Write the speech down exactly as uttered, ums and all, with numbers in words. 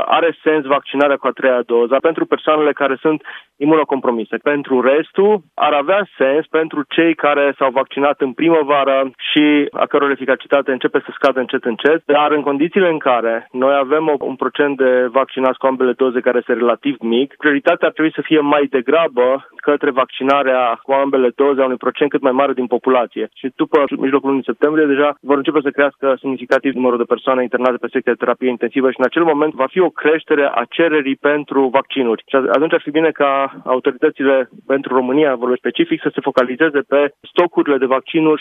are sens vaccinarea cu a treia doză pentru persoanele care sunt imunocompromise. Pentru restul ar avea sens pentru cei care s-au vaccinat în primăvară și a căror eficacitate începe să scadă încet încet, dar în condițiile în care noi avem un procent de vaccinați cu ambele doze care este relativ mic, prioritatea ar trebui să fie mai degrabă către vaccinarea cu ambele doze a unui procent cât mai mare din populație. Și după mijlocul lunii septembrie deja vor începe să crească semnificativ numărul de persoane internate pe secția de terapie intensivă și în acel moment va fi o creștere a cererii pentru vaccinuri. Și atunci ar fi bine ca autoritățile pentru România, vorbesc specific, să se focalizeze pe stocurile de vaccinuri